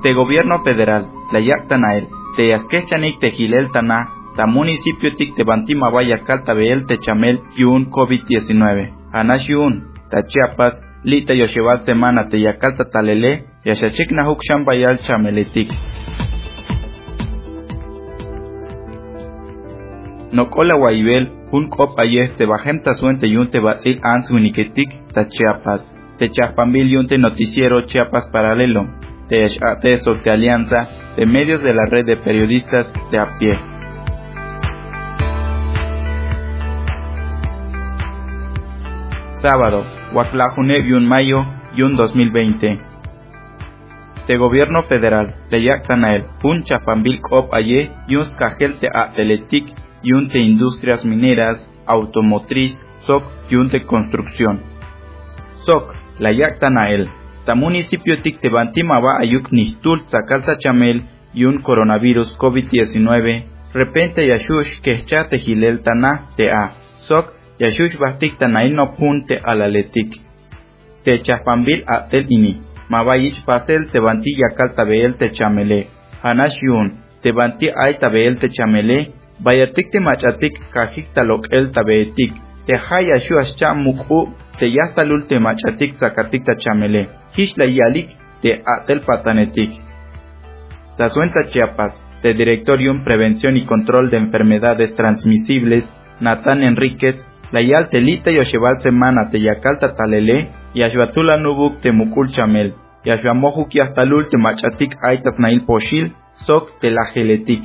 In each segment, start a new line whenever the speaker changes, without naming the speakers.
Te gobierno federal, la yactanael, te yasquechanik te gilel tana, ta municipio tic te bantima vaya calta beel te chamel yun COVID-19. Anash yun, ta Chiapas, lita yosheval semana te yakalta talele, yashachik nahuk bayal chameletik. Nokola Guaybel, un cop ayes te bajenta suente yun te basil ans uniketik ta Chiapas. Te Chapambil yun te noticiero Chiapas paralelo. Te Ateso te alianza de medios de la red de periodistas de a pie. Sábado, Huaclajune yun mayo yun 2020. Te gobierno federal, le yactanael, un Chapambil cop aye yun skajel te ateletik yun te industrias mineras, automotriz, soc yun te construcción. Soc, la yactanael. Ta municipio tic te bantimaba ayuk nistul sakalta chamel yun coronavirus COVID-19 repente yashush kehcha te gilel tana te a sok yashush bastik tanail no punte alaletik te Chapambil atel ini mabayich pasel te banti yakalta beel te chamele hanash yun te banti ay tabeel te chamele bayatik te machatik kajik talok el tabeetik te hayashu ascha muku te yastalul te machatik sakatik ta chamele Hishla yalik de atel patanetik. Tazuenta Chiapas, de Directorium Prevención y Control de Enfermedades Transmisibles, Natán Enríquez, la yal telita yosheval semana te yakalta talele, yashvatula nubuk te mukul chamel, yashvamojuk yastalul te machatik aitas nail poshil, sok te la geletik.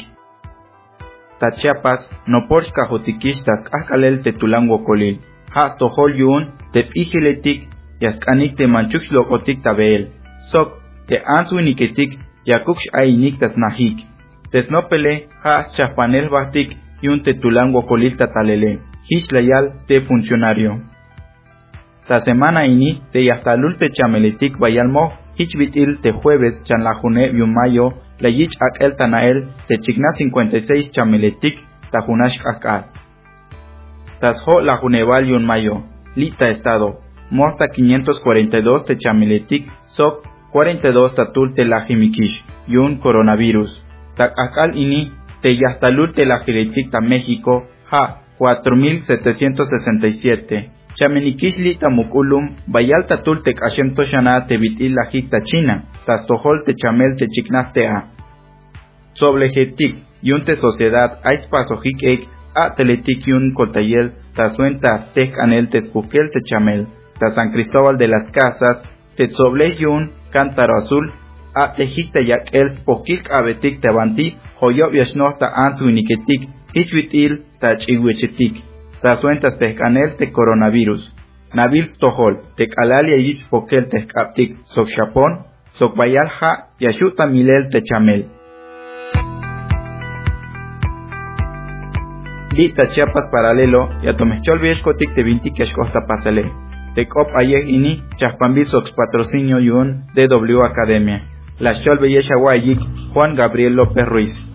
Ta Chiapas, no porch cajotikistas askalel te tulango colil, hasto hol yun, te igeletik, yaskanik te manchuk lokotik tabeel, sok, te answiniketik, yakuksh ainiktas nahik, tesnopele, ha chapanel batik, yun te tulango kolilta talele, hishlayal te funcionario. Ta semana ini, te yastalul te chameletik bayalmo, hichbitil te jueves chanlajune yun mayo, la yich akel tanael, te chigna 56 chameletik, ta junash akal. Tasjo la juneval yun mayo, lita estado. Mosta 542 te chameletik, sok 42 tatul te la jimikish, yun coronavirus. Tak akal ini, te yastalul te la jiletik ta México, ha 4767. Chamenikish lita mukulum, bayal tatul te kashem toshana te bitil la jikta China, tastohol te chamel te chiknaste a. Soblejetik, yun te sociedad, ais pasojik ek, a teletik yun coltayel, tasuenta aztec anel te espukel te chamel. Ta San Cristóbal de las Casas, Tetzoble yun, Cántaro Azul, a tejikta yak el pokik abetik te banti, hoyob yashnohta ansuiniketik, hichvitil ta chihuechetik, ta suentas tejkanel te coronavirus. Nabil stohol, te kalalia yich pokel te kaptik, sok Japón, sok bayalja, yashuta milel te chamel. Lita Chiapas paralelo, yatomechol vieshkotik te vinti keshkosta pasale. Te cop ayeg ini, Chapambil sox patrocinio yun DW Academia. La Chol Belleza Guayik, Juan Gabriel López Ruiz.